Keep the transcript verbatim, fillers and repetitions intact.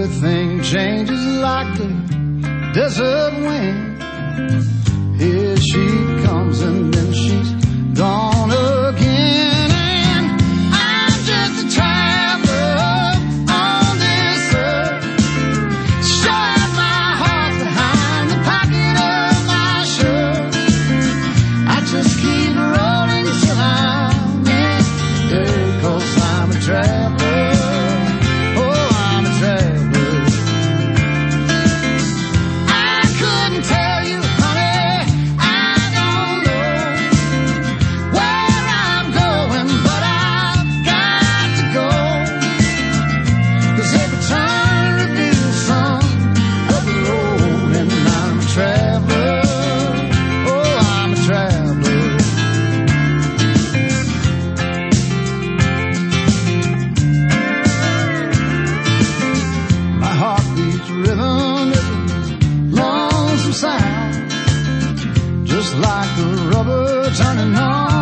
everything changes like the desert wind. Here she comes and then she's gone again. And I'm just a traveler on this earth, showing my heart behind the pocket of my shirt. I just keep rolling till I'm in there, 'cause I'm a traveler. Oh, I'm a traveler. I couldn't tell you, honey, I don't know where I'm going, but I've got to go. 'Cause every turn reveals some other road, and I'm a traveler. Oh, I'm a traveler. My heart beats rhythm is a lonesome sound, just like the rubber turning on.